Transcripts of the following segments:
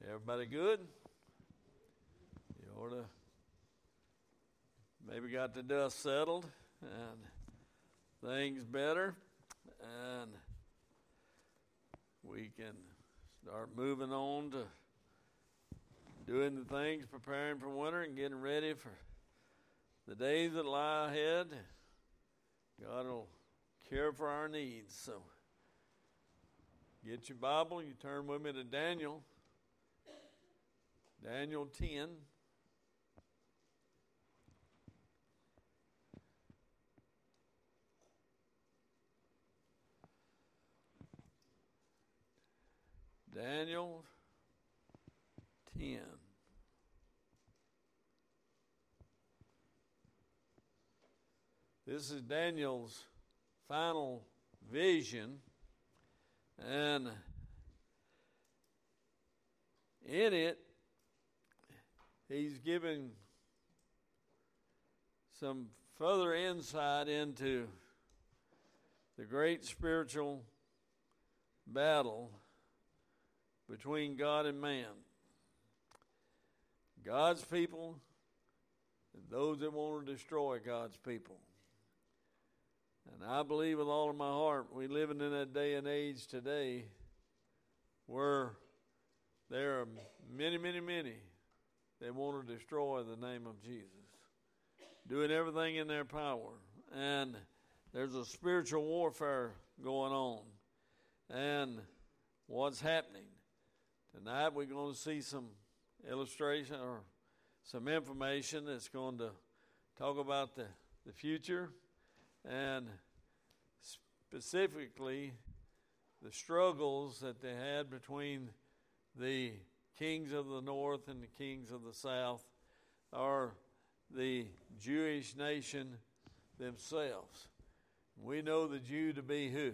Everybody good? You ought to maybe got the dust settled and things better, and we can start moving on to doing the things, preparing for winter and getting ready for the days that lie ahead. God will care for our needs. So get your Bible, you turn with me to Daniel 10. Daniel 10. This is Daniel's final vision, and in it, he's giving some further insight into the great spiritual battle between God and man. God's people and those that want to destroy God's people. And I believe with all of my heart we're living in that day and age today where there are many that want to destroy the name of Jesus, doing everything in their power. And there's a spiritual warfare going on. And what's happening? Tonight we're going to see some illustration or some information that's going to talk about the future and specifically the struggles that they had between the kings of the north and the kings of the south, or the Jewish nation themselves. We know the Jew to be who?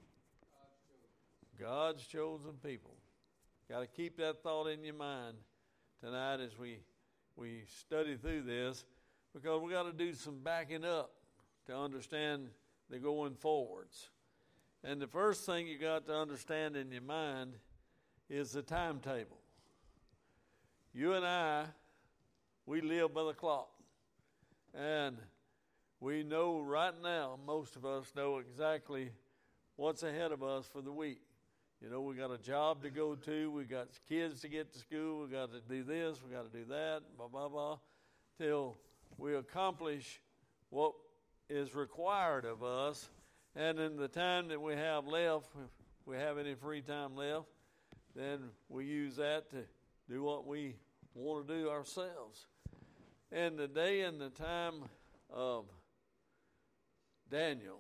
God's chosen people. Got to keep that thought in your mind tonight as we study through this, because we got to do some backing up to understand the going forwards. And the first thing you got to understand in your mind is the timetable. You and I, we live by the clock. And we know right now, most of us know exactly what's ahead of us for the week. You know, we got a job to go to, we got kids to get to school, we got to do this, we got to do that, blah, blah, blah, till we accomplish what is required of us. And in the time that we have left, if we have any free time left, then we use that to do what we want to do ourselves. And the day and the time of Daniel,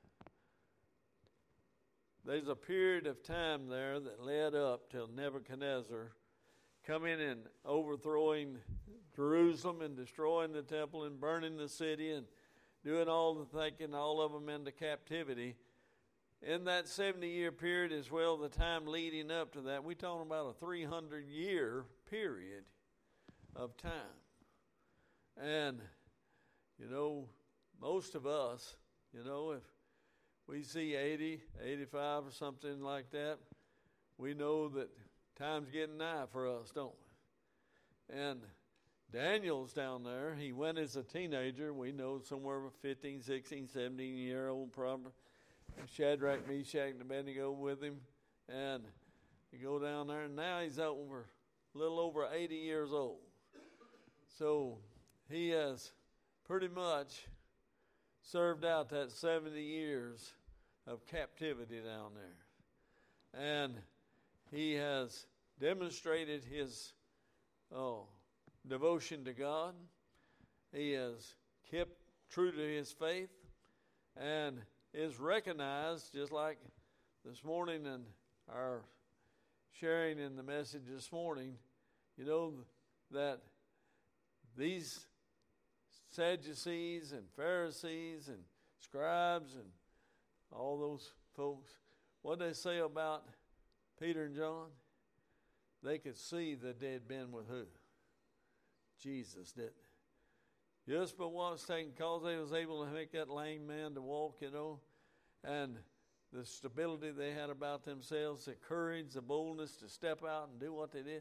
there's a period of time there that led up till Nebuchadnezzar coming and overthrowing Jerusalem and destroying the temple and burning the city and doing all the taking all of them into captivity. In that 70-year period as well, the time leading up to that, we're talking about a 300-year period of time. And, you know, most of us, you know, if we see 80, 85 or something like that, we know that time's getting nigh for us, don't we? And Daniel's down there. He went as a teenager. We know somewhere 15, 16, 17-year-old probably. Shadrach, Meshach, and Abednego with him. And you go down there, and now he's a little over 80 years old. So he has pretty much served out that 70 years of captivity down there. And he has demonstrated his devotion to God. He has kept true to his faith and is recognized, just like this morning in our sharing in the message this morning, you know, that these Sadducees and Pharisees and scribes and all those folks, what they say about Peter and John, they could see that they had been with who? Jesus, didn't they? Just by what's taken, because they was able to make that lame man to walk, you know, and the stability they had about themselves, the courage, the boldness to step out and do what they did.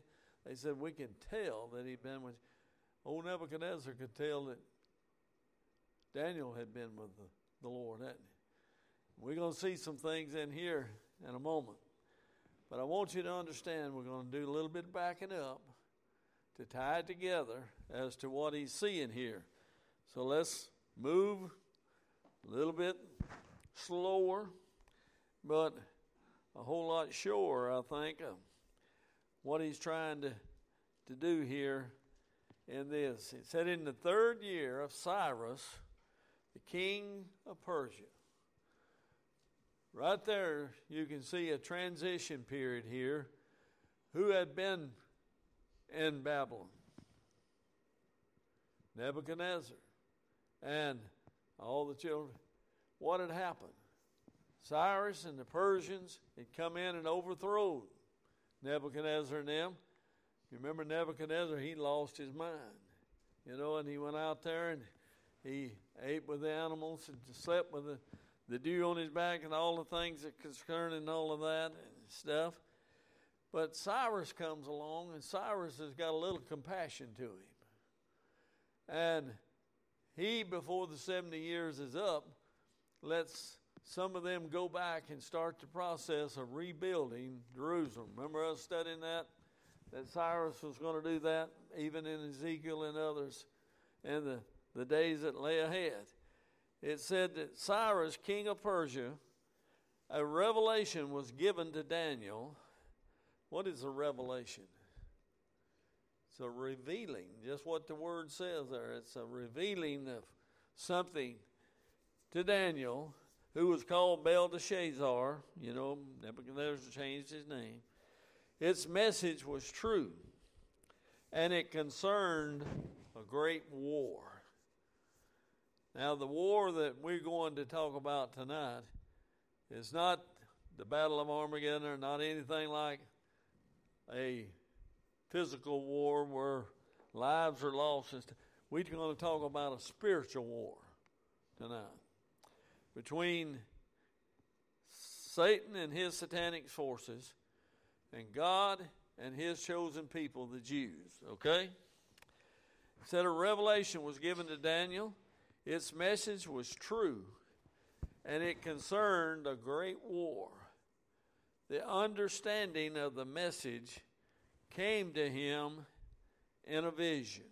They said, we can tell that he'd been with, old Nebuchadnezzar could tell that Daniel had been with the Lord, hadn't he? We're going to see some things in here in a moment. But I want you to understand we're going to do a little bit of backing up to tie it together as to what he's seeing here. So let's move a little bit slower, but a whole lot surer, I think, of what he's trying to do here in this. It said, in the 3rd year of Cyrus, the king of Persia. Right there, you can see a transition period here. Who had been in Babylon? Nebuchadnezzar and all the children. What had happened? Cyrus and the Persians had come in and overthrown Nebuchadnezzar and them. You remember Nebuchadnezzar, he lost his mind. And he went out there and he ate with the animals and slept with the dew on his back and all the things that concerning all of that and stuff. But Cyrus comes along, and Cyrus has got a little compassion to him. And he, before the 70 years is up, lets some of them go back and start the process of rebuilding Jerusalem. Remember us studying that Cyrus was going to do that, even in Ezekiel and others, and the days that lay ahead. It said that Cyrus, king of Persia, a revelation was given to Daniel. What is a revelation? It's a revealing, just what the word says there. It's a revealing of something to Daniel, who was called Belteshazzar. Nebuchadnezzar changed his name. Its message was true, and it concerned a great war. Now, the war that we're going to talk about tonight is not the Battle of Armageddon or not anything like a physical war where lives are lost. We're going to talk about a spiritual war tonight between Satan and his satanic forces and God and his chosen people, the Jews. Okay? It said a revelation was given to Daniel. Its message was true, and it concerned a great war. The understanding of the message came to him in a vision.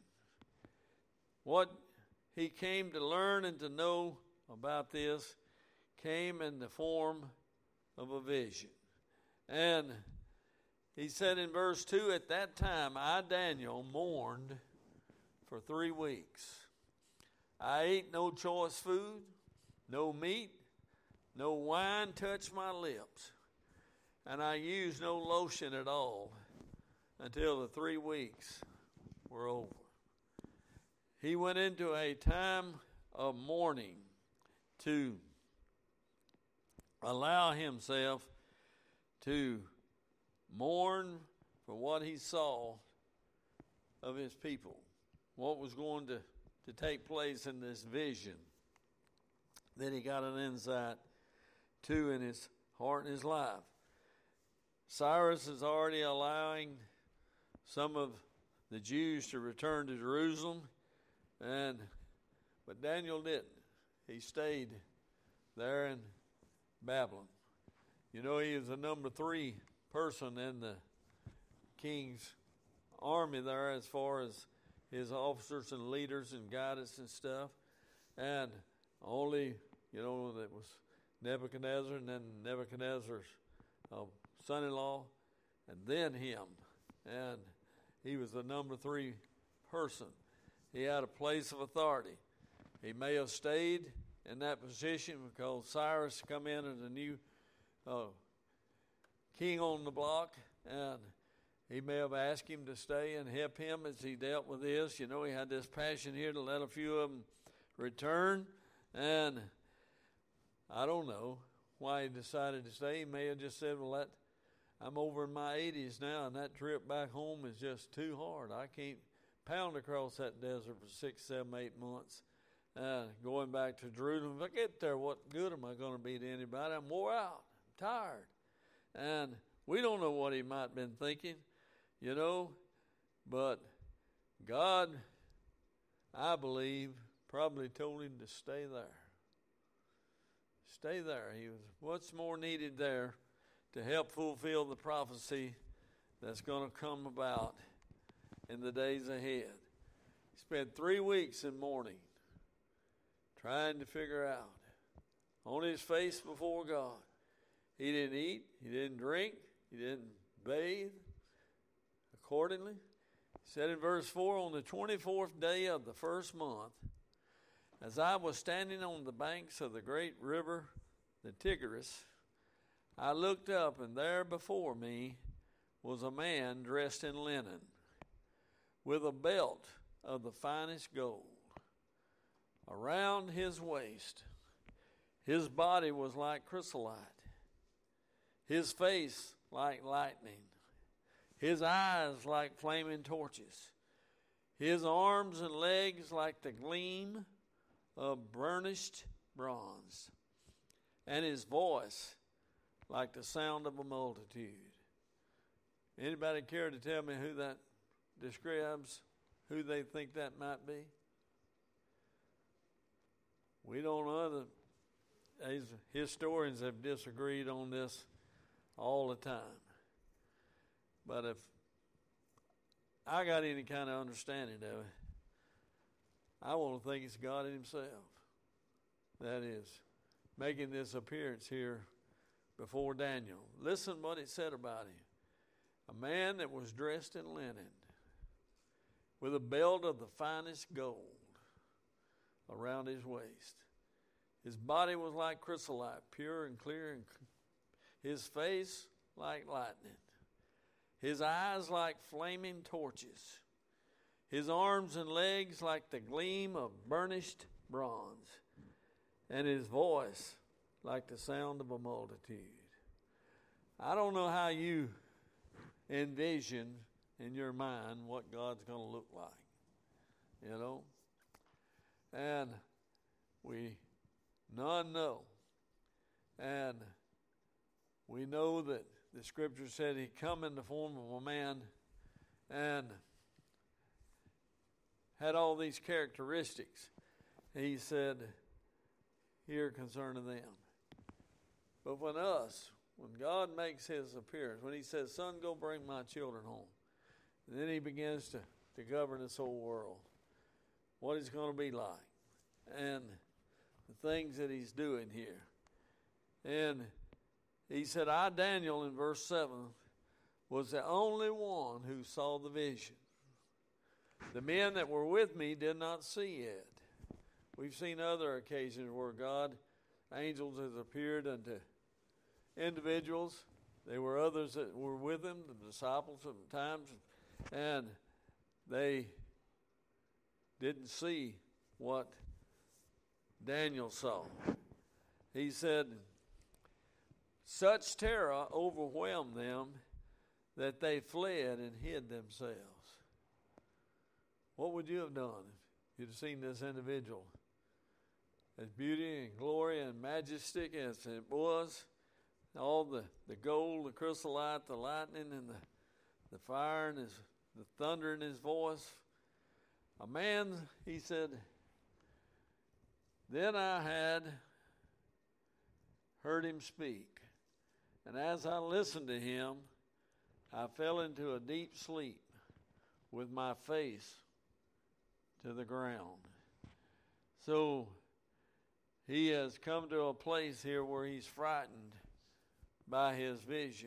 What he came to learn and to know about this came in the form of a vision. And he said in verse 2, at that time I, Daniel, mourned for 3 weeks. I ate no choice food, no meat, no wine touched my lips, and I used no lotion at all until the 3 weeks were over. He went into a time of mourning to allow himself to mourn for what he saw of his people, what was going to take place in this vision that he got an insight to in his heart and his life. Cyrus is already allowing some of the Jews to return to Jerusalem, but Daniel didn't. He stayed there in Babylon. He was the number 3 person in the king's army there as far as his officers and leaders and guidance and stuff. And only, that was Nebuchadnezzar and then Nebuchadnezzar's son-in-law and then him. And he was the number 3 person. He had a place of authority. He may have stayed in that position because Cyrus come in as a new king on the block, and he may have asked him to stay and help him as he dealt with this. He had this passion here to let a few of them return, and I don't know why he decided to stay. He may have just said, well, I'm over in my 80s now, and that trip back home is just too hard. I can't pound across that desert for 6, 7, 8 months. Going back to Jerusalem, if I get there, what good am I going to be to anybody? I'm wore out. I'm tired. And we don't know what he might have been thinking. But God, I believe, probably told him to stay there. Stay there. What's more needed there to help fulfill the prophecy that's going to come about in the days ahead. He spent 3 weeks in mourning, trying to figure out, on his face before God. He didn't eat, he didn't drink, he didn't bathe accordingly. He said in verse 4, on the 24th day of the first month, as I was standing on the banks of the great river, the Tigris, I looked up, and there before me was a man dressed in linen, with a belt of the finest gold around his waist. His body was like chrysolite, his face like lightning, his eyes like flaming torches, his arms and legs like the gleam of burnished bronze, and his voice like the sound of a multitude. Anybody care to tell me who that describes, who they think that might be? We don't know. These historians have disagreed on this all the time. But if I got any kind of understanding of it, I want to think it's God himself that is making this appearance here before Daniel. Listen what it said about him. A man that was dressed in linen, with a belt of the finest gold around his waist. His body was like chrysolite, pure and clear, and his face like lightning. His eyes like flaming torches. His arms and legs like the gleam of burnished bronze. And his voice like the sound of a multitude. I don't know how you envision in your mind what God's going to look like, you know. And we none know. And we know that the scripture said he come in the form of a man and had all these characteristics. He said here concerning them. But when God makes his appearance, when he says, son, go bring my children home, and then he begins to govern this whole world, what it's going to be like, and the things that he's doing here. And he said, I, Daniel, in verse 7, was the only one who saw the vision. The men that were with me did not see it. We've seen other occasions where angels has appeared unto individuals. There were others that were with him, the disciples sometimes, and they didn't see what Daniel saw. He said, such terror overwhelmed them that they fled and hid themselves. What would you have done if you'd seen this individual? As beauty and glory and majestic as it was, all the gold, the chrysolite, the lightning, and the fire, and the thunder in his voice. A man, he said, then I had heard him speak, and as I listened to him, I fell into a deep sleep with my face to the ground. So he has come to a place here where he's frightened by his vision.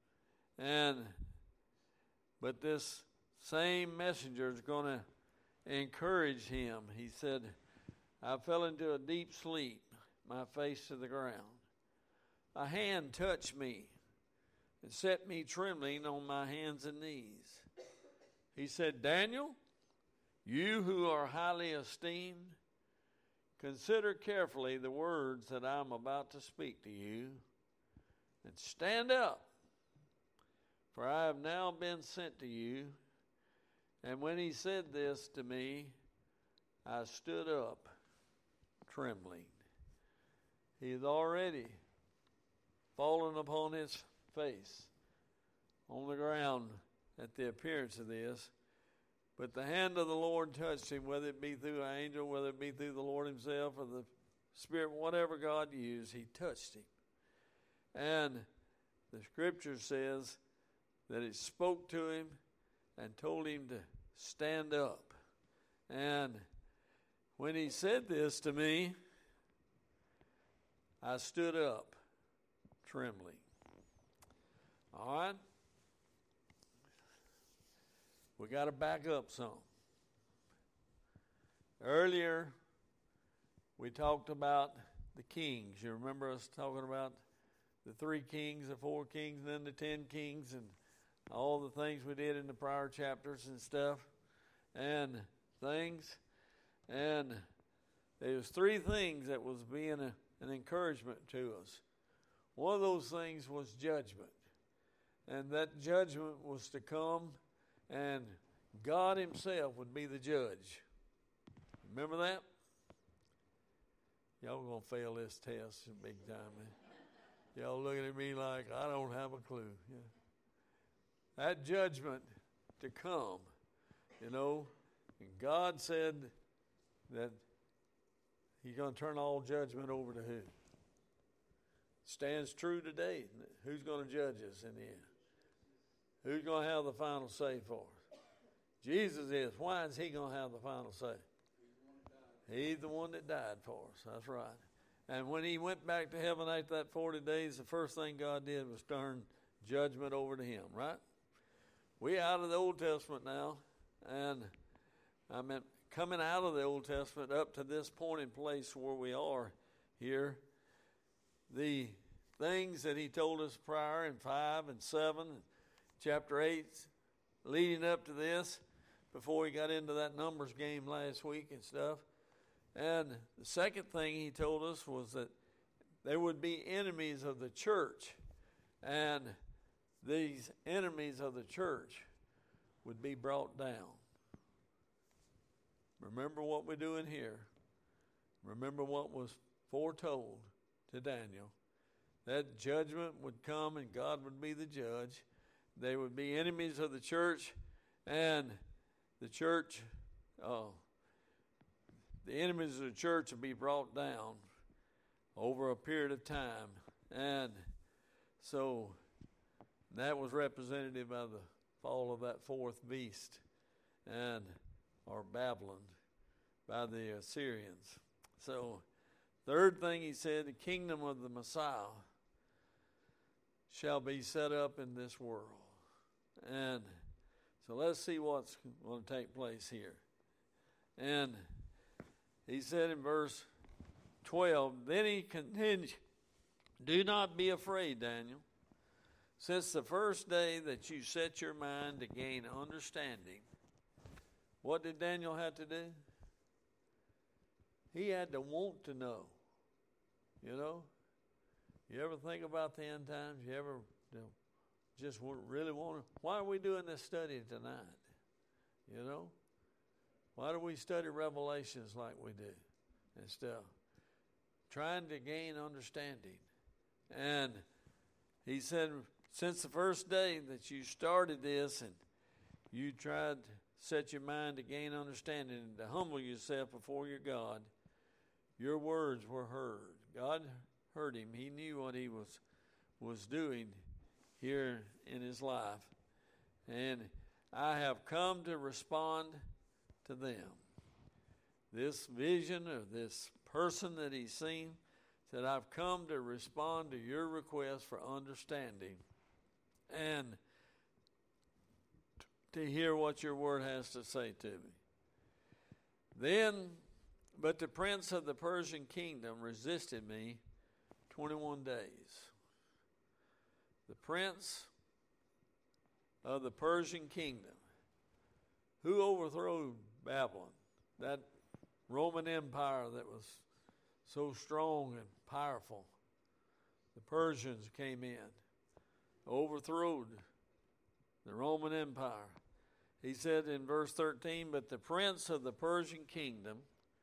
But this same messenger is going to encourage him. He said, I fell into a deep sleep, my face to the ground. A hand touched me and set me trembling on my hands and knees. He said, Daniel, you who are highly esteemed, consider carefully the words that I'm about to speak to you, and stand up, for I have now been sent to you. And when he said this to me, I stood up, trembling. He had already fallen upon his face on the ground at the appearance of this, But the hand of the Lord touched him, whether it be through an angel, whether it be through the Lord himself or the Spirit, whatever God used, he touched him. And the scripture says that it spoke to him and told him to stand up. And when he said this to me, I stood up, trembling. All right? We got to back up some. Earlier, we talked about the kings. You remember us talking about the 3 kings, the 4 kings, and then the 10 kings, and all the things we did in the prior chapters and stuff, and things. And there was 3 things that was being an encouragement to us. One of those things was judgment. And that judgment was to come, and God himself would be the judge. Remember that? Y'all going to fail this test big time, man. Y'all looking at me like I don't have a clue. Yeah. That judgment to come, you know, and God said that he's going to turn all judgment over to who? Stands true today. Who's going to judge us in the end? Who's going to have the final say for us? Jesus is. Why is he going to have the final say? He's the one that died for us. That's right. And when he went back to heaven after that 40 days, the first thing God did was turn judgment over to him, right? We're out of the Old Testament now, and I mean, coming out of the Old Testament up to this point in place where we are here, the things that he told us prior in 5 and 7 and chapter 8 leading up to this, before he got into that Numbers game last week and stuff. And the second thing he told us was that there would be enemies of the church, and these enemies of the church would be brought down. Remember what we're doing here. Remember what was foretold to Daniel. That judgment would come and God would be the judge. They would be enemies of the church, and the church, the enemies of the church would be brought down over a period of time. And so that was represented by the fall of that 4th beast, or Babylon, by the Assyrians. So, third thing he said, the kingdom of the Messiah shall be set up in this world. And so let's see what's going to take place here. And he said in verse 12, then he continued, do not be afraid, Daniel. Since the first day that you set your mind to gain understanding, what did Daniel have to do? He had to want to know. You know? You ever think about the end times? You ever just really want to? Why are we doing this study tonight? You know? Why do we study Revelations like we do and stuff? Trying to gain understanding. And he said, since the first day that you started this and you tried to set your mind to gain understanding and to humble yourself before your God, your words were heard. God heard him. He knew what he was doing here in his life. And I have come to respond to them. This vision of this person that he's seen said, I've come to respond to your request for understanding and to hear what your word has to say to me. Then, but the prince of the Persian kingdom resisted me 21 days. The prince of the Persian kingdom, who overthrew Babylon, that Roman Empire that was so strong and powerful. The Persians came in, overthrew the Roman Empire. He said in verse 13, but the prince of the Persian kingdom,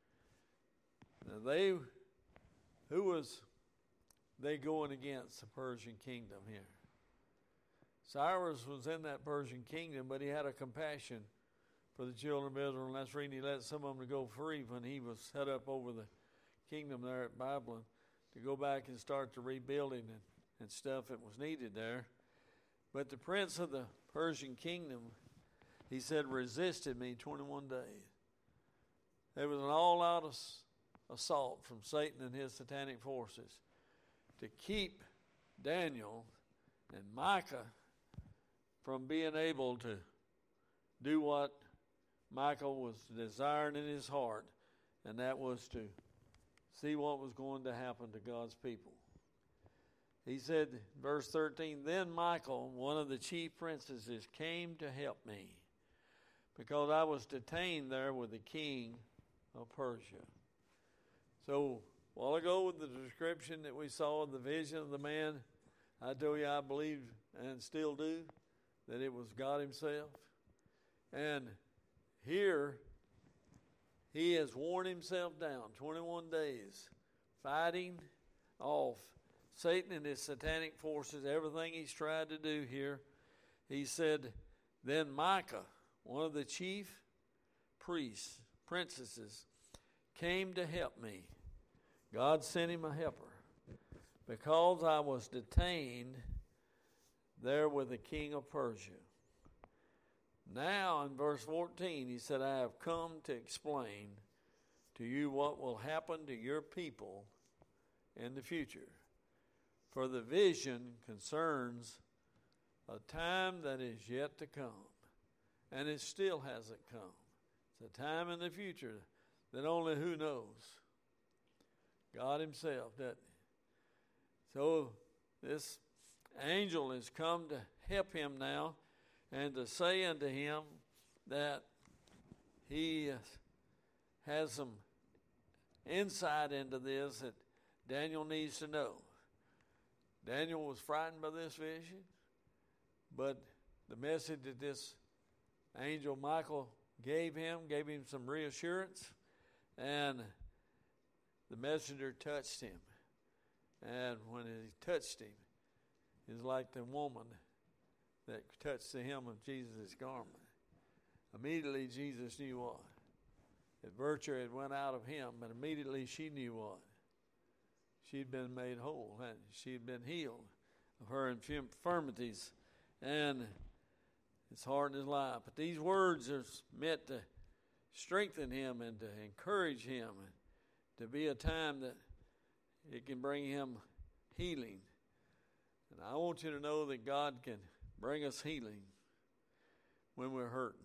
now who was they going against the Persian kingdom here? Cyrus was in that Persian kingdom, but he had a compassion for the children of Israel, and that's the reason he let some of them to go free when he was set up over the kingdom there at Babylon, to go back and start the rebuilding and stuff that was needed there. But the prince of the Persian kingdom, he said, resisted me 21 days. There was an all-out assault from Satan and his satanic forces to keep Daniel and Micah from being able to do what Michael was desiring in his heart, and that was to see what was going to happen to God's people. He said, verse 13, then Michael, one of the chief princesses, came to help me, because I was detained there with the king of Persia. So, a while ago with the description that we saw of the vision of the man, I told you I believed and still do that it was God himself. And here, he has worn himself down 21 days, fighting off Satan and his satanic forces, everything he's tried to do here. He said, then Micah, one of the chief princesses, came to help me. God sent him a helper, because I was detained there with the king of Persia. Now in verse 14, he said, I have come to explain to you what will happen to your people in the future. For the vision concerns a time that is yet to come, and it still hasn't come. It's a time in the future that only who knows? God himself doesn't. So this angel has come to help him now, and to say unto him that he has some insight into this that Daniel needs to know. Daniel was frightened by this vision, but the message that this angel Michael gave him some reassurance, and the messenger touched him. And when he touched him, it's like the woman that touched the hem of Jesus' garment. Immediately Jesus knew what? That virtue had went out of him, but immediately she knew what? She'd been made whole, hadn't she? She'd been healed of her infirmities and his heart and his life. But these words are meant to strengthen him and to encourage him, to be a time that it can bring him healing. And I want you to know that God can bring us healing when we're hurting.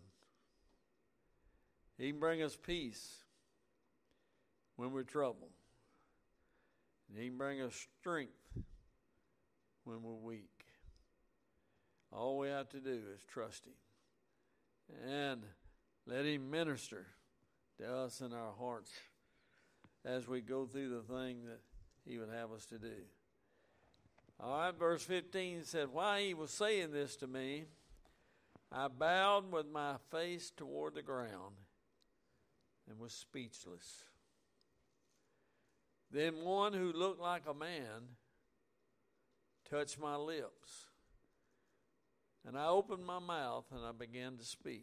He can bring us peace when we're troubled. And he can bring us strength when we're weak. All we have to do is trust him and let him minister to us in our hearts as we go through the thing that he would have us to do. All right, verse 15 said, while he was saying this to me, I bowed with my face toward the ground and was speechless. Then one who looked like a man touched my lips, and I opened my mouth and I began to speak.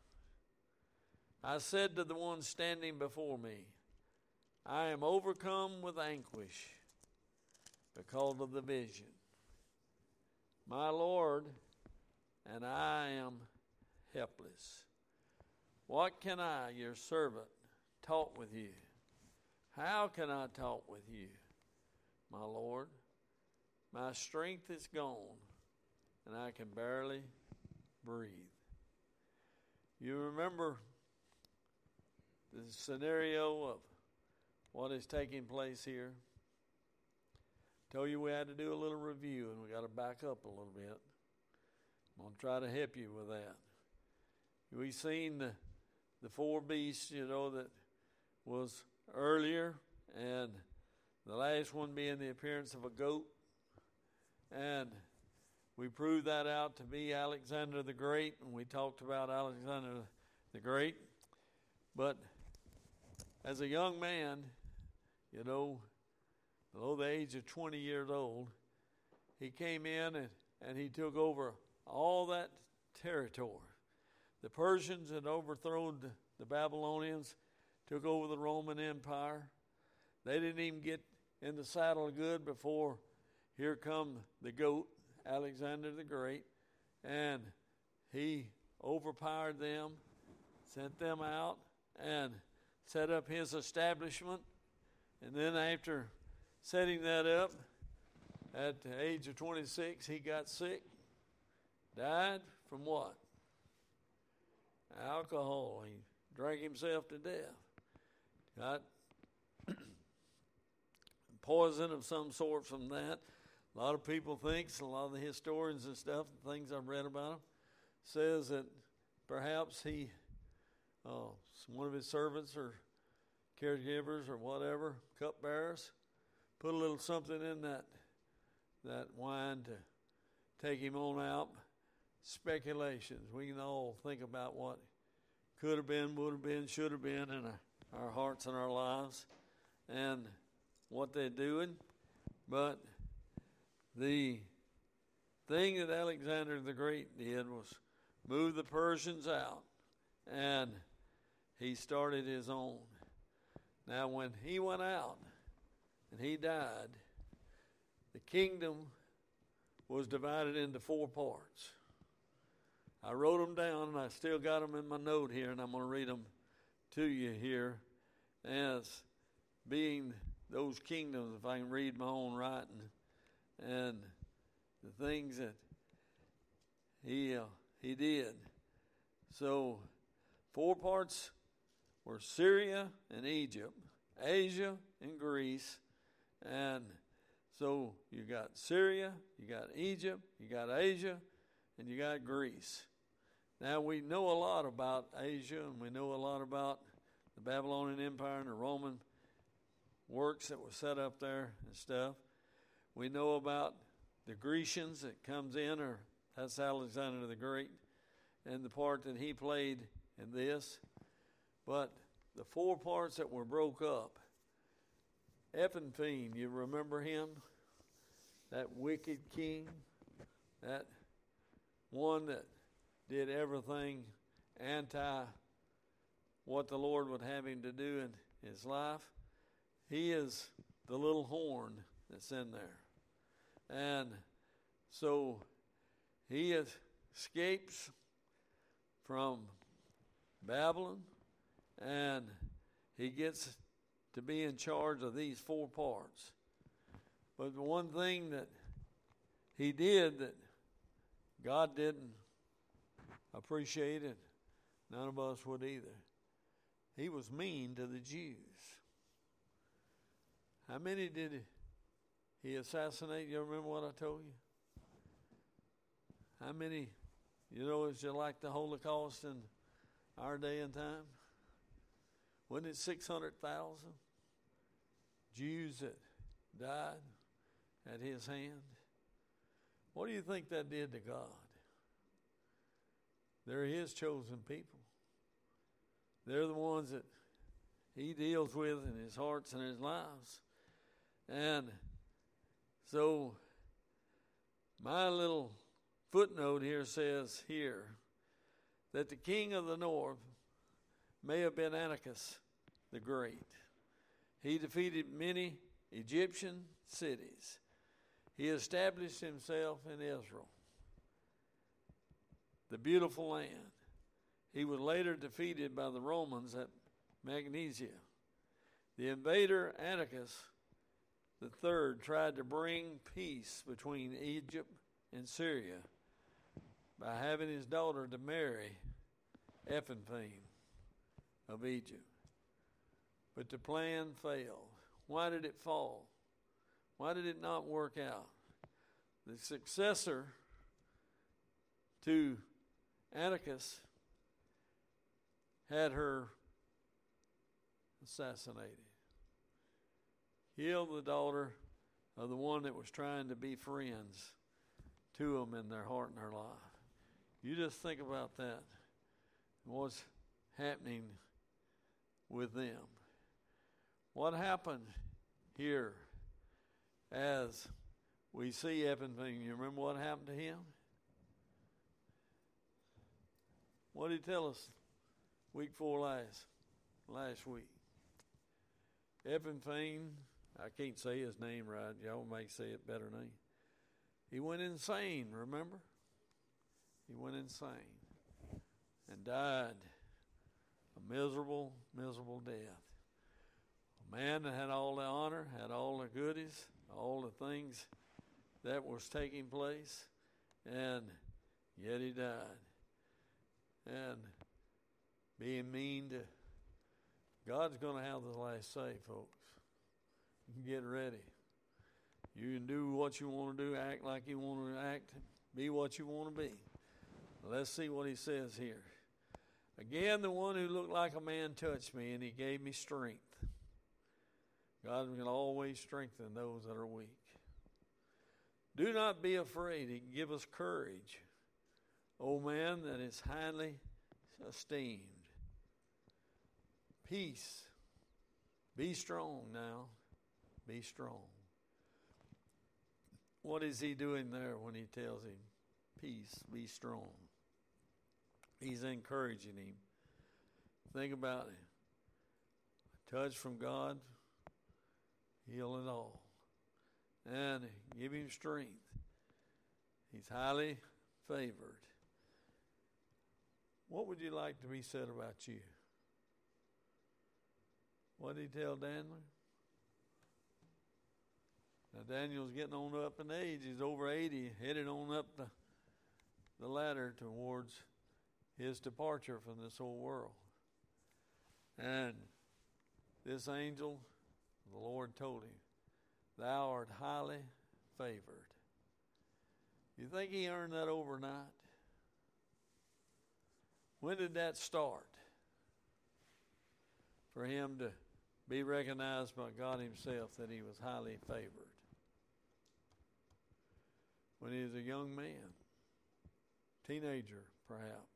I said to the one standing before me, I am overcome with anguish because of the vision. My Lord, and I am helpless. What can I, your servant, talk with you? How can I talk with you, my Lord? My strength is gone, and I can barely breathe. You remember the scenario of what is taking place here? Told you we had to do a little review, and we got to back up a little bit. I'm going to try to help you with that. We've seen the four beasts, that was earlier, and the last one being the appearance of a goat. And we proved that out to be Alexander the Great, and we talked about Alexander the Great. But as a young man, below the age of 20 years old, he came in and he took over all that territory The Persians had overthrown the Babylonians, took over the Roman Empire. They didn't even get in the saddle good before here come the goat, Alexander the Great, and he overpowered them, sent them out, and set up his establishment. And then after setting that up, at the age of 26, he got sick, died from what? Alcohol. He drank himself to death. Got poison of some sort from that. A lot of people think, a lot of the historians and stuff, the things I've read about him, says that perhaps he, one of his servants or caregivers or whatever, cupbearers, put a little something in that wine to take him on out. Speculations. We can all think about what could have been, would have been, should have been in our hearts and our lives and what they're doing. But the thing that Alexander the Great did was move the Persians out, and he started his own. Now, when he went out and he died, the kingdom was divided into 4 parts. I wrote them down, and I still got them in my note here, and I'm going to read them to you here as being those kingdoms, if I can read my own writing, and the things that he did. So 4 parts were Syria and Egypt, Asia and Greece, and so you got Syria, you got Egypt, you got Asia, and you got Greece. Now we know a lot about Asia, and we know a lot about the Babylonian Empire and the Roman works that were set up there and stuff. We know about the Grecians that comes in, or that's Alexander the Great, and the part that he played in this. But the 4 parts that were broke up, Epiphanes, you remember him? That wicked king, that one that did everything anti what the Lord would have him to do in his life. He is the little horn that's in there. And so he escapes from Babylon, and he gets to be in charge of these 4 parts. But the one thing that he did that God didn't appreciate, it, none of us would either, he was mean to the Jews. How many did he assassinate? You remember what I told you? How many, it's just like the Holocaust in our day and time? Wasn't it 600,000 Jews that died at his hand? What do you think that did to God? They're his chosen people. They're the ones that he deals with in his hearts and his lives. And so my little footnote here says here that the king of the north may have been Antiochus the Great. He defeated many Egyptian cities. He established himself in Israel, the beautiful land. He was later defeated by the Romans at Magnesia. The invader Antiochus III tried to bring peace between Egypt and Syria by having his daughter to marry Epiphanes of Egypt. But the plan failed. Why did it fall? Why did it not work out? The successor to Antiochus had her assassinated. Killed the daughter of the one that was trying to be friends to them in their heart and their life. You just think about that. What's happening with them. What happened here as we see Epiphanes? You remember what happened to him? What did he tell us week 4 last week? Epiphanes, I can't say his name right. Y'all may say it better than me. He went insane, remember? He went insane and died a miserable, miserable death. A man that had all the honor, had all the goodies, all the things that was taking place, and yet he died. And being mean to God's going to have the last say, folks. Get ready. You can do what you want to do, act like you want to act, be what you want to be. Let's see what he says here. Again, the one who looked like a man touched me, and he gave me strength. God can always strengthen those that are weak. Do not be afraid. He can give us courage. O man that is highly esteemed. Peace. Be strong now. Be strong. What is he doing there when he tells him, peace, be strong? He's encouraging him. Think about it. A touch from God, heal it all. And give him strength. He's highly favored. What would you like to be said about you? What did he tell Daniel? Now Daniel's getting on up in age. He's over 80, headed on up the ladder towards his departure from this whole world. And this angel, the Lord told him, thou art highly favored. You think he earned that overnight? When did that start? For him to be recognized by God himself that he was highly favored. When he was a young man, teenager perhaps.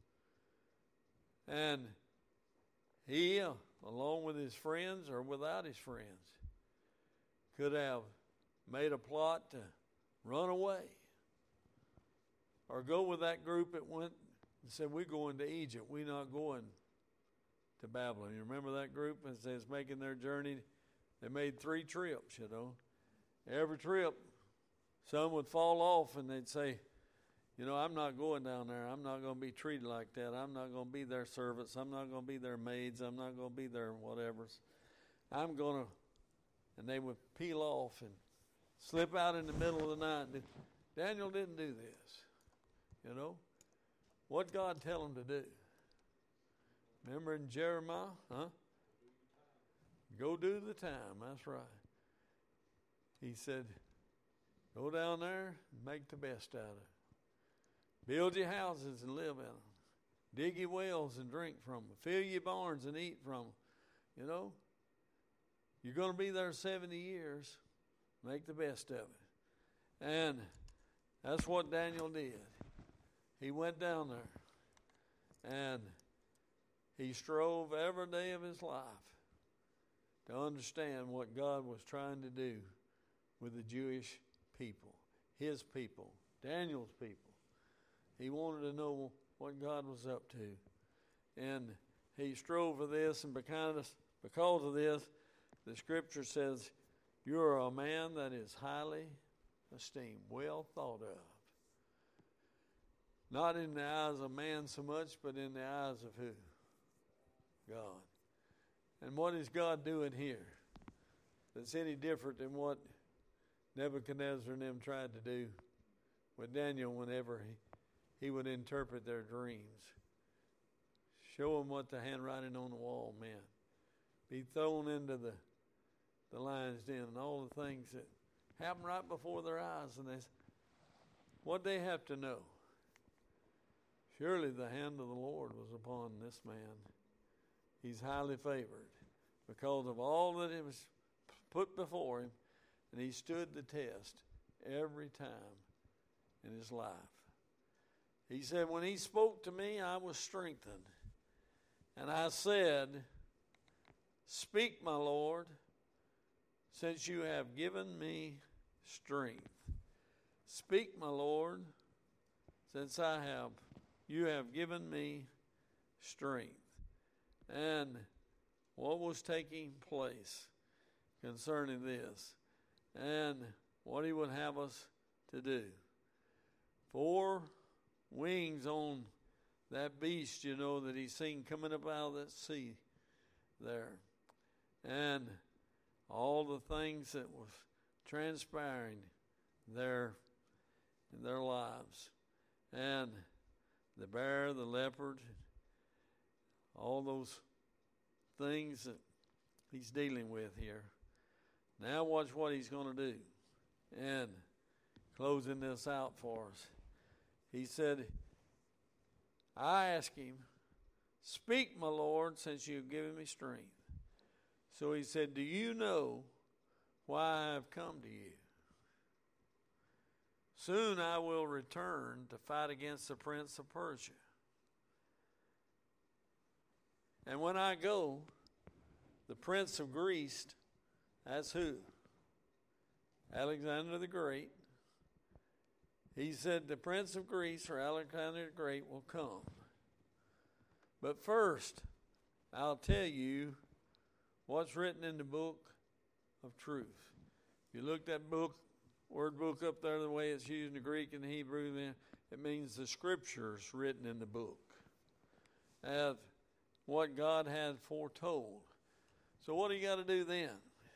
And he, along with his friends or without his friends, could have made a plot to run away. Or go with that group that went and said, we're going to Egypt. We're not going to Babylon. You remember that group as they was making their journey? They made 3 trips, you know. Every trip, some would fall off and they'd say, you know, I'm not going down there. I'm not going to be treated like that. I'm not going to be their servants. I'm not going to be their maids. I'm not going to be their whatevers. I'm going to, and they would peel off and slip out in the middle of the night. Daniel didn't do this, you know. What God tell him to do? Remember in Jeremiah? Go do the time. That's right. He said, go down there and make the best out of it. Build your houses and live in them. Dig your wells and drink from them. Fill your barns and eat from them. You know, you're going to be there 70 years. Make the best of it. And that's what Daniel did. He went down there and he strove every day of his life to understand what God was trying to do with the Jewish people, his people, Daniel's people. He wanted to know what God was up to. And he strove for this, and because of this, the scripture says, you're a man that is highly esteemed, well thought of. Not in the eyes of man so much, but in the eyes of who? God. And what is God doing here that's any different than what Nebuchadnezzar and them tried to do with Daniel whenever he would interpret their dreams? Show them what the handwriting on the wall meant. Be thrown into the lion's den and all the things that happen right before their eyes. And what they have to know? Surely the hand of the Lord was upon this man. He's highly favored because of all that it was put before him, and he stood the test every time in his life. He said, when he spoke to me, I was strengthened. And I said, speak, my Lord, since you have given me strength. Speak, my Lord, since I have you have given me strength. And what was taking place concerning this, and what he would have us to do. 4 wings on that beast, that he's seen coming up out of that sea there. And all the things that was transpiring there in their lives. And the bear, the leopard, all those things that he's dealing with here. Now watch what he's going to do. And closing this out for us. He said, I asked him, speak, my Lord, since you've given me strength. So he said, do you know why I have come to you? Soon I will return to fight against the prince of Persia. And when I go, the prince of Greece, that's who? Alexander the Great. He said the prince of Greece, or Alexander the Great, will come. But first, I'll tell you what's written in the book of truth. If you look that word book up there, the way it's used in the Greek and the Hebrew, then it means the scriptures written in the book of what God had foretold. So what do you got to do then?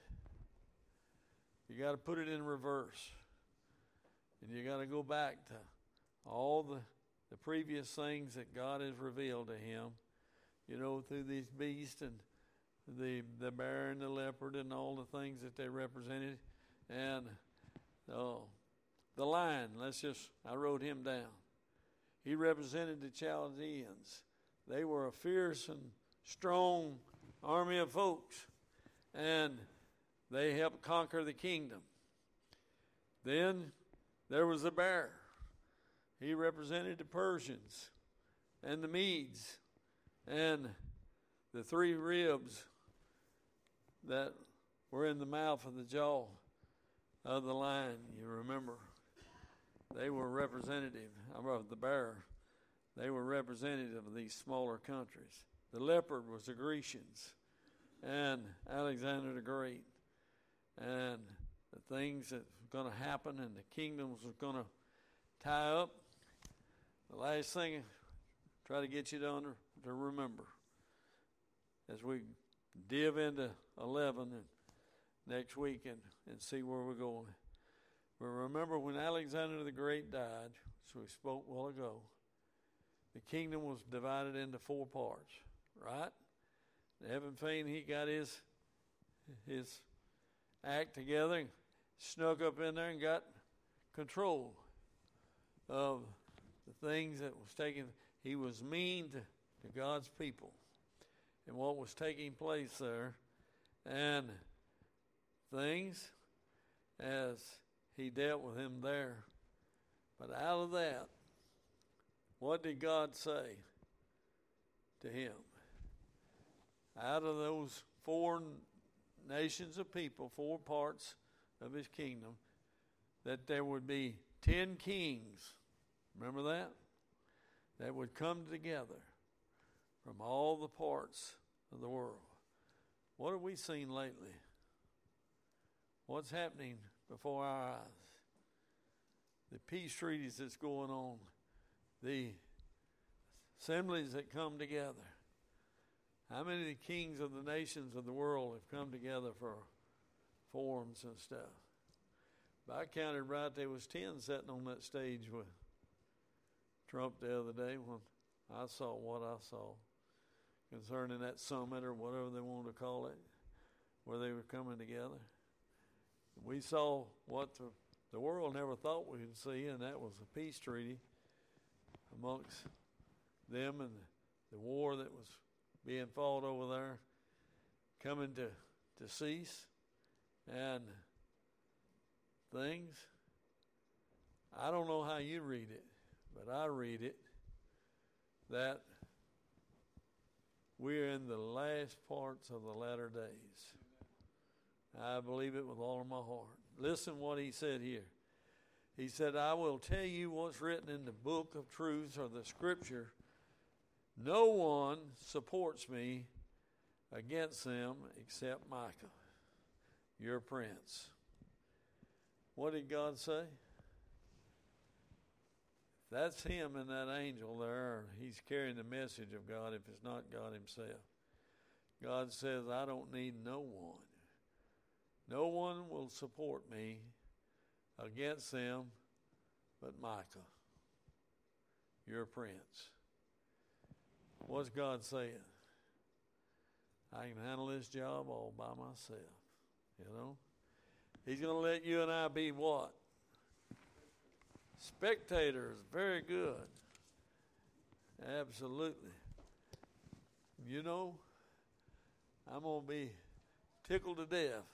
You got to put it in reverse. And you got to go back to all the previous things that God has revealed to him, through these beasts and the bear and the leopard and all the things that they represented. And the lion, I wrote him down. He represented the Chaldeans. They were a fierce and strong army of folks, and they helped conquer the kingdom. Then there was the bear. He represented the Persians and the Medes and the 3 ribs that were in the mouth of the jaw of the lion. You remember, they were representative of the bear. They were representative of these smaller countries. The leopard was the Grecians and Alexander the Great. And the things that were going to happen and the kingdoms were going to tie up. The last thing I try to get you to remember as we dive into 11 and next week and see where we're going. But remember when Alexander the Great died, so we spoke a while ago, the kingdom was divided into 4 parts, right? Heaven Fane, he got his act together, snuck up in there and got control of the things that was taken. He was mean to God's people and what was taking place there, and things as he dealt with him there. But out of that, what did God say to him? Out of those 4 nations of people, 4 parts of his kingdom, that there would be 10 kings. Remember that? That would come together from all the parts of the world. What have we seen lately? What's happening before our eyes? The peace treaties that's going on, the assemblies that come together. How many of the kings of the nations of the world have come together for forums and stuff? But I counted right, there was 10 sitting on that stage with Trump the other day when I saw what I saw concerning that summit or whatever they wanted to call it, where they were coming together. We saw what the world never thought we would see, and that was a peace treaty amongst them and the war that was being fought over there coming to cease, and things. I don't know how you read it, but I read it that we're in the last parts of the latter days. I believe it with all of my heart. Listen what he said here. He said, I will tell you what's written in the book of truth or the scripture. No one supports me against them except Micah, your prince. What did God say? That's him and that angel there. He's carrying the message of God if it's not God himself. God says, I don't need no one. No one will support me against them but Micah, your prince. What's God saying? I can handle this job all by myself. You know? He's going to let you and I be what? Spectators. Very good. Absolutely. You know, I'm going to be tickled to death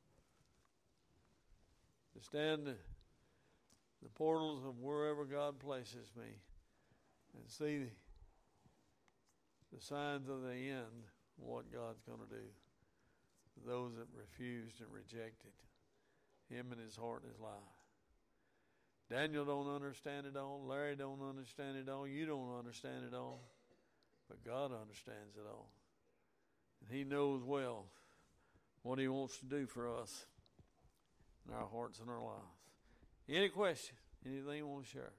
to stand the portals of wherever God places me and see the signs of the end, what God's going to do for those that refused and rejected him and his heart and his life. Daniel don't understand it all. Larry don't understand it all. You don't understand it all. But God understands it all. And he knows well what he wants to do for us in our hearts and our lives. Any question? Anything you want to share?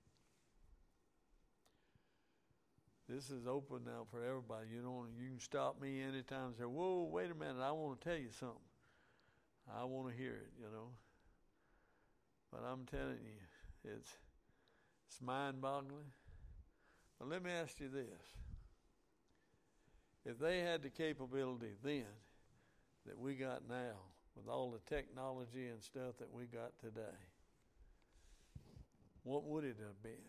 This is open now for everybody. You can stop me anytime and say, whoa, wait a minute, I want to tell you something. I want to hear it, But I'm telling you, it's mind-boggling. But let me ask you this. If they had the capability then that we got now, with all the technology and stuff that we got today, what would it have been?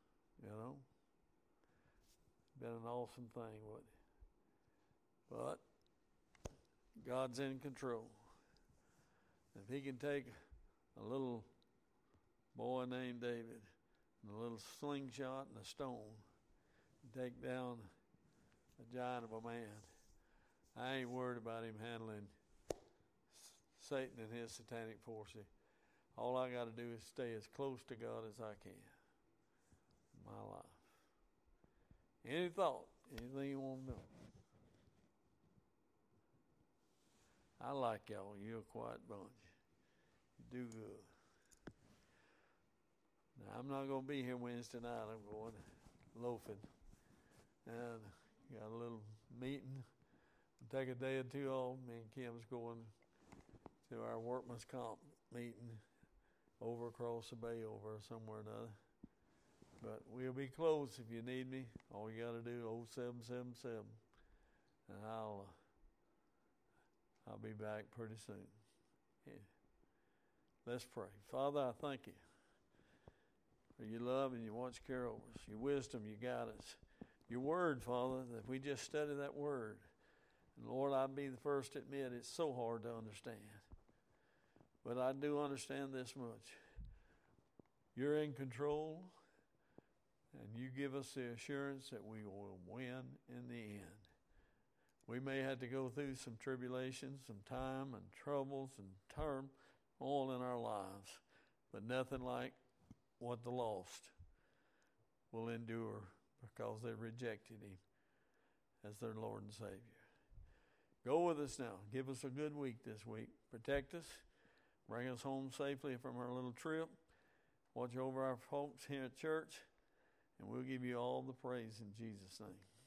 Been an awesome thing, wouldn't it? But God's in control. If he can take a little boy named David and a little slingshot and a stone and take down a giant of a man, I ain't worried about him handling Satan and his satanic forces. All I got to do is stay as close to God as I can in my life. Any thought? Anything you want to know? I like y'all. You're a quiet bunch. You do good. Now, I'm not going to be here Wednesday night. I'm going loafing. And got a little meeting. Take a day or two off. Me and Kim's going to our workman's comp meeting over across the bay over somewhere or another. But we'll be close if you need me. All you got to do, 0777. And I'll be back pretty soon. Yeah. Let's pray. Father, I thank you for your love and your watch care over us, your wisdom, your guidance, your word, Father, that we just study that word. And Lord, I'll be the first to admit it's so hard to understand. But I do understand this much. You're in control. And you give us the assurance that we will win in the end. We may have to go through some tribulations, some time and troubles and turmoil in our lives, but nothing like what the lost will endure because they rejected him as their Lord and Savior. Go with us now. Give us a good week this week. Protect us. Bring us home safely from our little trip. Watch over our folks here at church. And we'll give you all the praise in Jesus' name.